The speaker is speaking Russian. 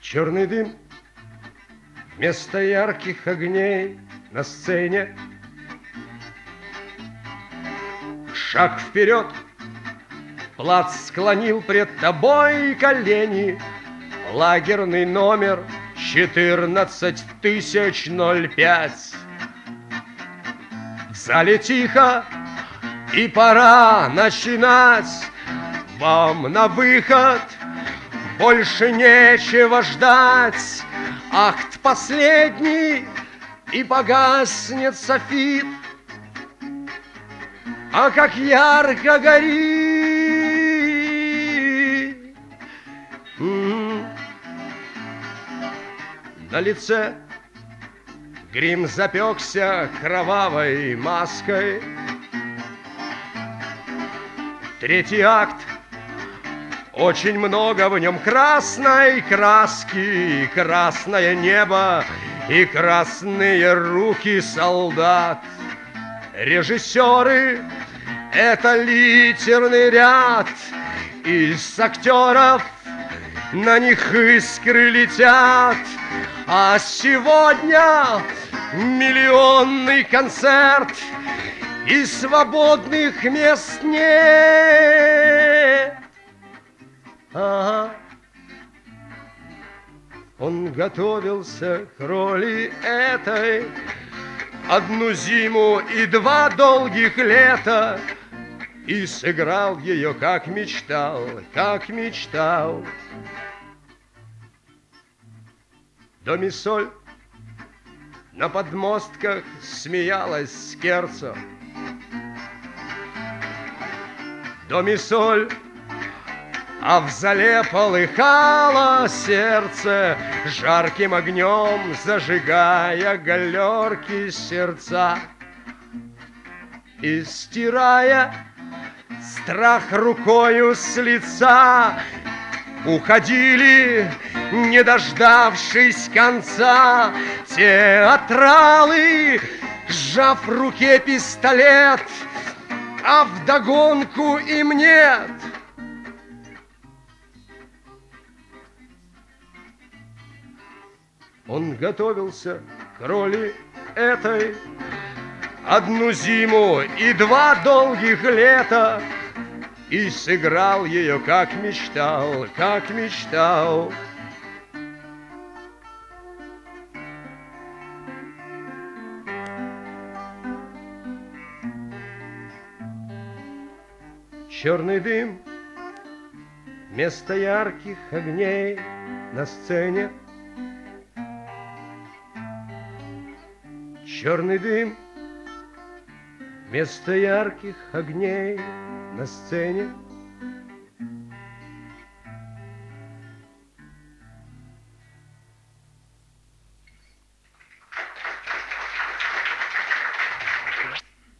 Черный дым вместо ярких огней на сцене. Шаг вперед, плац склонил пред тобой колени. Лагерный номер 14005. В зале тихо, и пора начинать. Вам на выход, больше нечего ждать. Акт последний, и погаснет софит. А как ярко горит на лице грим запекся кровавой маской. Третий акт, очень много в нем красной краски, красное небо и красные руки солдат. Режиссеры — это литерный ряд из актеров, на них искры летят. А сегодня миллионный концерт, и свободных мест нет. Ага. Он готовился к роли этой одну зиму и 2 долгих лета, и сыграл ее, как мечтал, как мечтал. До мисоль на подмостках смеялась Скерцо. До мисоль, а в зале полыхало сердце, жарким огнем зажигая галерки сердца. И стирая страх рукою с лица, уходили, не дождавшись конца, театралы, сжав в руке пистолет, а вдогонку им нет. Он готовился к роли этой одну зиму и 2 долгих лета, и сыграл ее, как мечтал, как мечтал. Черный дым вместо ярких огней на сцене. Черный дым вместо ярких огней на сцене.